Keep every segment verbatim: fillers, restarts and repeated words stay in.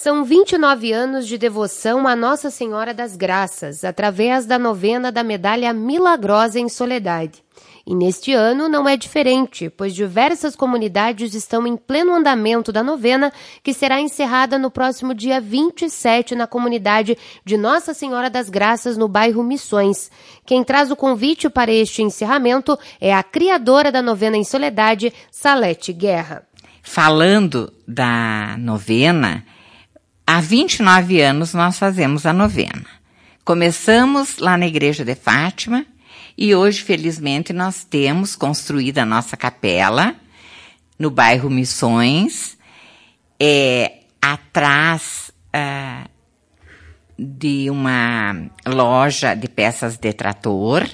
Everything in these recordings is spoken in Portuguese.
São vinte e nove anos de devoção a Nossa Senhora das Graças, através da novena da Medalha Milagrosa em Soledade. E neste ano não é diferente, pois diversas comunidades estão em pleno andamento da novena, que será encerrada no próximo dia vinte e sete na comunidade de Nossa Senhora das Graças, no bairro Missões. Quem traz o convite para este encerramento é a criadora da novena em Soledade, Salete Guerra. Falando da novena, há vinte e nove anos nós fazemos a novena. Começamos lá na Igreja de Fátima e hoje, felizmente, nós temos construída a nossa capela no bairro Missões, é, atrás ah, de uma loja de peças de trator,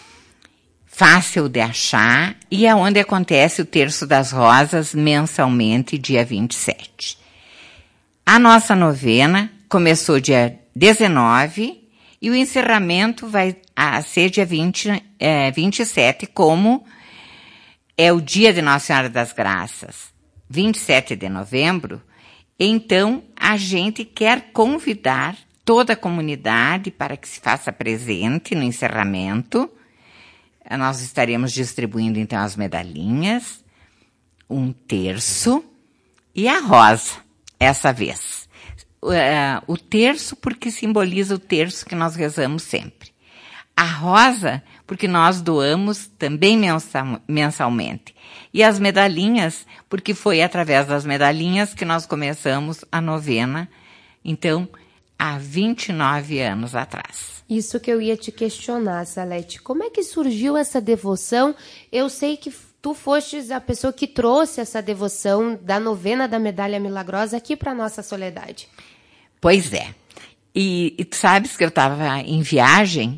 fácil de achar, e é onde acontece o Terço das Rosas mensalmente, dia vinte e sete. A nossa novena começou dia dezenove e o encerramento vai a ser dia vinte, é, vinte e sete, como é o dia de Nossa Senhora das Graças, vinte e sete de novembro. Então, a gente quer convidar toda a comunidade para que se faça presente no encerramento. Nós estaremos distribuindo, então, as medalhinhas, um terço e a rosa, essa vez. Uh, o terço porque simboliza o terço que nós rezamos sempre. A rosa porque nós doamos também mensal, mensalmente. E as medalhinhas porque foi através das medalhinhas que nós começamos a novena, então, há vinte e nove anos atrás. Isso que eu ia te questionar, Salete. Como é que surgiu essa devoção? Eu sei que tu fostes a pessoa que trouxe essa devoção da novena da Medalha Milagrosa aqui para nossa Soledade. Pois é. E, e tu sabes que eu estava em viagem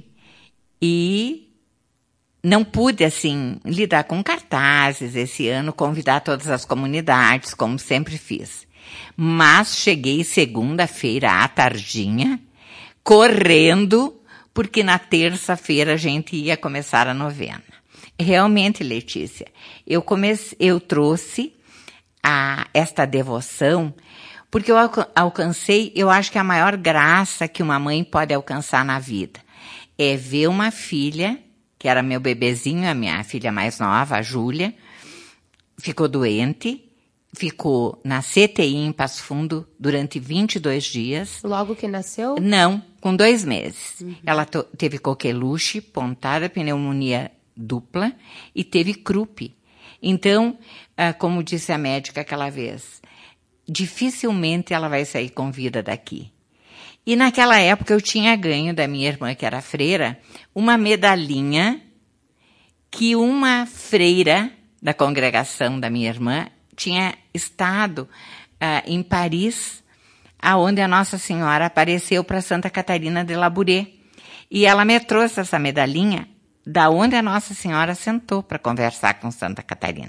e não pude, assim, lidar com cartazes esse ano, convidar todas as comunidades, como sempre fiz. Mas cheguei segunda-feira à tardinha, correndo, porque na terça-feira a gente ia começar a novena. Realmente, Letícia, eu, comece, eu trouxe a, esta devoção porque eu alcancei, eu acho que a maior graça que uma mãe pode alcançar na vida é ver uma filha, que era meu bebezinho, a minha filha mais nova, a Júlia, ficou doente, ficou na C T I em Passo Fundo durante vinte e dois dias. Logo que nasceu? Não, com dois meses. Uhum. Ela to- teve coqueluche, pontada, pneumonia dupla e teve croup. Então, ah, como disse a médica aquela vez, dificilmente ela vai sair com vida daqui. E naquela época eu tinha ganho da minha irmã, que era freira, uma medalhinha que uma freira da congregação da minha irmã tinha estado uh, em Paris, aonde a Nossa Senhora apareceu para Santa Catarina de Labouré. E ela me trouxe essa medalhinha da onde a Nossa Senhora sentou para conversar com Santa Catarina.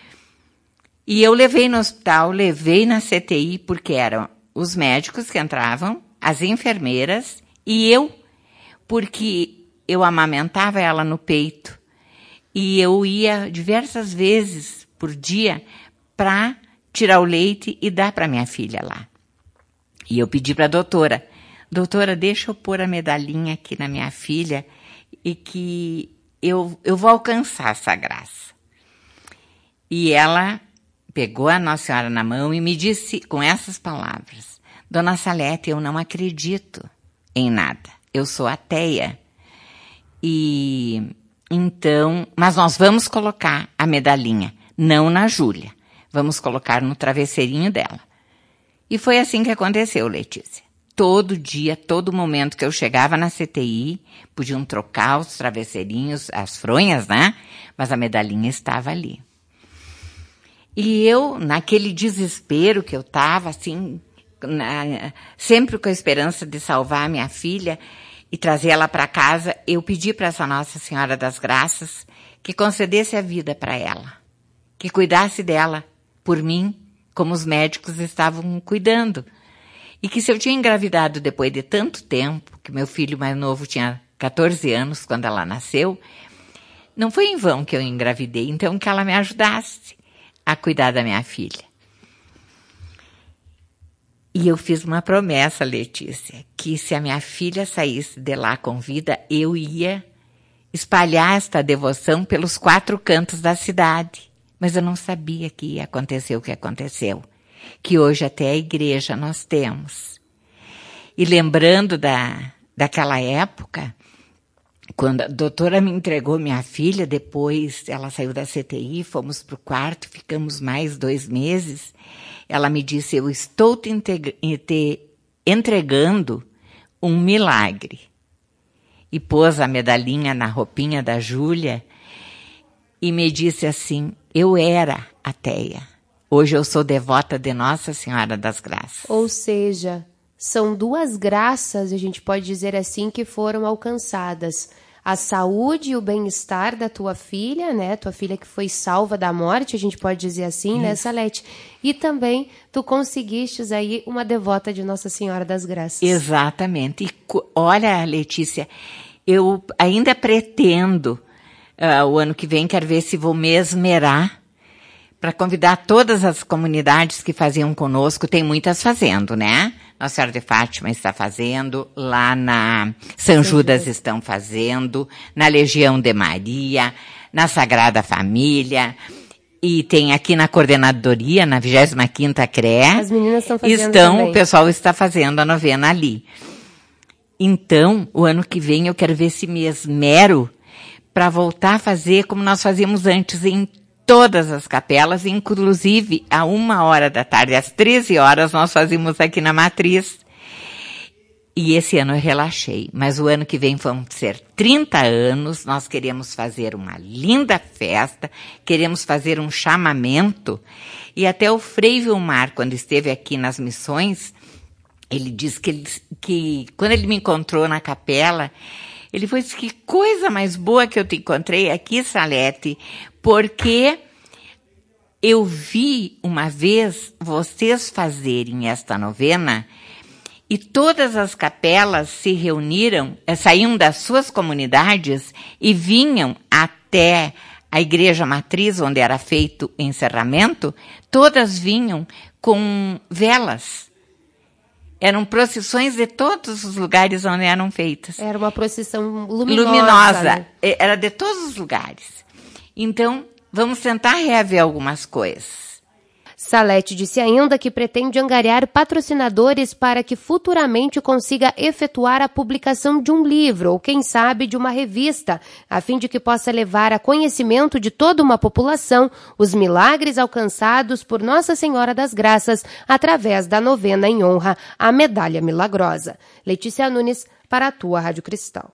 E eu levei no hospital, levei na C T I, porque eram os médicos que entravam, as enfermeiras e eu, porque eu amamentava ela no peito. E eu ia diversas vezes por dia para tirar o leite e dar para minha filha lá. E eu pedi para a doutora, doutora, deixa eu pôr a medalhinha aqui na minha filha e que eu, eu vou alcançar essa graça. E ela pegou a Nossa Senhora na mão e me disse com essas palavras, Dona Salete, eu não acredito em nada, eu sou ateia. E então, mas nós vamos colocar a medalhinha, não na Júlia, vamos colocar no travesseirinho dela. E foi assim que aconteceu, Letícia. Todo dia, todo momento que eu chegava na C T I, podiam trocar os travesseirinhos, as fronhas, né? Mas a medalhinha estava ali. E eu, naquele desespero que eu estava, assim, na, sempre com a esperança de salvar a minha filha e trazer ela para casa, eu pedi para essa Nossa Senhora das Graças que concedesse a vida para ela, que cuidasse dela por mim, como os médicos estavam cuidando. E que se eu tinha engravidado depois de tanto tempo, que meu filho mais novo tinha catorze anos quando ela nasceu, não foi em vão que eu engravidei, então que ela me ajudasse a cuidar da minha filha. E eu fiz uma promessa, Letícia, que se a minha filha saísse de lá com vida, eu ia espalhar esta devoção pelos quatro cantos da cidade. Mas eu não sabia que ia acontecer o que aconteceu, que hoje até a igreja nós temos. E lembrando da, daquela época, quando a doutora me entregou minha filha, depois ela saiu da C T I, fomos para o quarto, ficamos mais dois meses. Ela me disse, eu estou te, te entregando um milagre. E pôs a medalhinha na roupinha da Júlia e me disse assim, eu era ateia. Hoje eu sou devota de Nossa Senhora das Graças. Ou seja, são duas graças, a gente pode dizer assim, que foram alcançadas. A saúde e o bem-estar da tua filha, né? Tua filha que foi salva da morte, a gente pode dizer assim, Isso. né, Salete? E também tu conseguistes aí uma devota de Nossa Senhora das Graças. Exatamente. E olha, Letícia, eu ainda pretendo, uh, o ano que vem, quero ver se vou me esmerar para convidar todas as comunidades que faziam conosco. Tem muitas fazendo, né? Nossa Senhora de Fátima está fazendo, lá na São Judas estão fazendo, na Legião de Maria, na Sagrada Família, e tem aqui na coordenadoria, na vigésima quinta C R E A. As meninas estão fazendo Estão, também. O pessoal está fazendo a novena ali. Então, o ano que vem eu quero ver se me esmero para voltar a fazer como nós fazíamos antes, em todas as capelas, inclusive a uma hora da tarde, às treze horas, nós fazíamos aqui na Matriz. E esse ano eu relaxei, mas o ano que vem vão ser trinta anos, nós queremos fazer uma linda festa, queremos fazer um chamamento, e até o Frei Vilmar, quando esteve aqui nas missões, ele disse que, ele, que quando ele me encontrou na capela, ele falou, que coisa mais boa que eu te encontrei aqui, Salete, porque eu vi uma vez vocês fazerem esta novena e todas as capelas se reuniram, saíam das suas comunidades e vinham até a igreja matriz, onde era feito o encerramento, todas vinham com velas. Eram procissões de todos os lugares onde eram feitas. Era uma procissão luminosa. Luminosa. Né? Era de todos os lugares. Então, vamos tentar reaver algumas coisas. Salete disse ainda que pretende angariar patrocinadores para que futuramente consiga efetuar a publicação de um livro ou, quem sabe, de uma revista, a fim de que possa levar a conhecimento de toda uma população os milagres alcançados por Nossa Senhora das Graças através da novena em honra à Medalha Milagrosa. Letícia Nunes, para a tua Rádio Cristal.